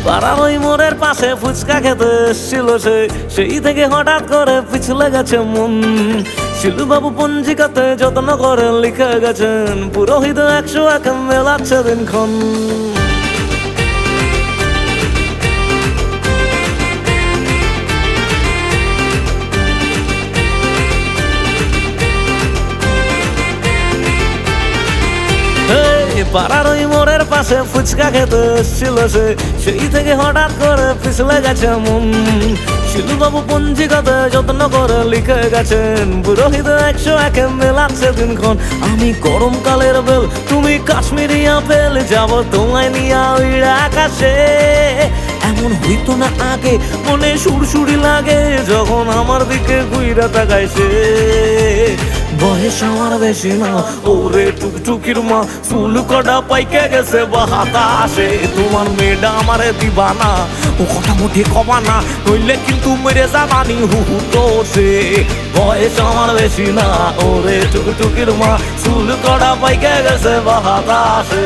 পাড়ার ওই মোড়ের পাশে ফুচকা খেতে এসেছিল সে, সেই থেকে হঠাৎ করে পিছলে গেছে মন। শিলুবাবু পঞ্জিকাতে যত্ন করে লিখে গেছেন, পুরোহিত 101 মেলাচ্ছে দিনক্ষণ। পাড়ার ওই মোড়ের পাশে ফুচকা খেতে এসেছিল সে, সেই থেকে হঠাৎ করে পিছলে গেছে মন। শিলুবাবু পঞ্জিকাতে যত্ন করে লিখে গেছেন, পুরোহিত 101 মেলাচ্ছে দিনক্ষণ। আমি গরমকালের বেল, তুমি কাশ্মীরি আপেল, যাব তোমায় নিয়ে ওই আকাশে। এমন হইতো না আগে, মনে সুরসুরি লাগে যখন আমার দিকে ঘুইরা তাকায় সে। বয়স আমার বেশি না, ওরে টুকটুকির মা, চুল কটা পাইকে গেছে বাতাসে। তোমার মেয়েটা আমারে দিবা না, ও কথা মুঠে কমা না, নইলে কিন্তু মেরে জানানি হুহু তো সে। বয়স আমার বেশি না, ওরে টুকটুকির মা, চুল কটা পাইকে গেছে বাতাসে।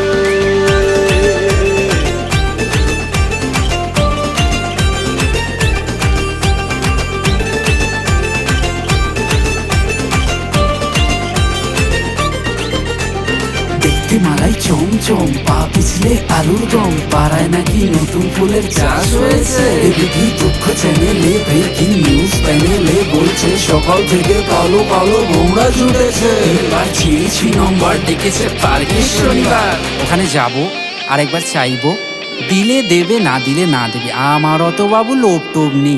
মালাই চমচম, পা পিছলে আলুর দম, পাড়ায় নাকি নতুন ফুলের চাষ হয়েছে। এদিকে দুঃখ চ্যানেলে, ব্রেকিং নিউজ প্যানেলে বলছে সকাল থেকে কালো কালো ভোমরা জুটেছে। এবার ছিঁড়ছি নম্বর ডেকেছে পার্কের শনিবার। ওখানে যাব, আরেকবার চাইবো, দিলে দেবে, না দিলে না দেবে, আমার অত বাবু লোভ টোভ নেই।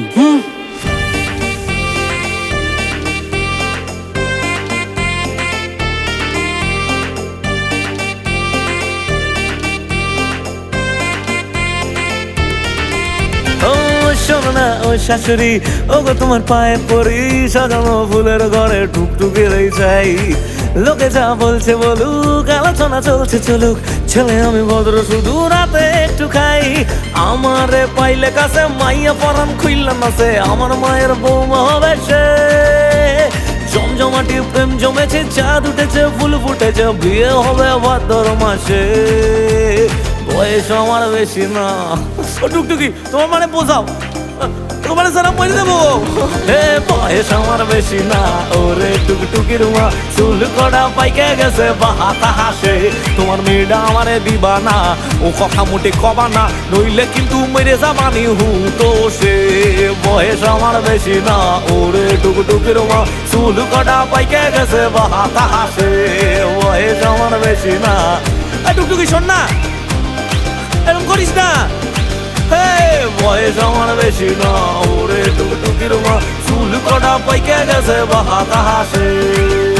শোনো না ও শাশুড়ি, ও গো তোমার পায়ে পড়ি, সাজানো ফুলের ঘরে টুকটুকি রই চাই। লোকে যা বলছে বলুক, আলোচনা চলছে চলুক, ছেলে আমি ভদ্র, শুধু রাতে একটু খাই। আমারে পাইলে কাছে মাইয়া পরান খুইলাম আছে, আমার মায়ের বৌমা হবে সে। জমজমাটি প্রেম জমেছে, চাঁদ উঠেছে, ফুল ফুটেছে, বিয়ে হবে ভাদ্র মাসে। বয়স আমার বেশি না, ও টুকটুকি তোমার মানে বোঝাও, তোমার সারা মরে দেবো। হে বয়স আমার বেশি না, ওরে টুকটুকির মা, চুল কড়া পাইকে গেছে বাতাসে। তোমার মেয়েটা আমারে দিবা না, ও কথা মোটে কবা না, নইলে কিন্তু মেরে যাবানি হু তো সে। বয়স আমার বেশি না, ওরে টুকটুকির মা, চুল কড়া পাইকে গেছে বাতাসে। বয়স আমার বেশি না, টুকটুকি শোন না, এরকম করিস না। বয়স আমার বেশি না, ওরে টুকটুকির মা, চুল কটা পাইকে গেছে বাতাসে।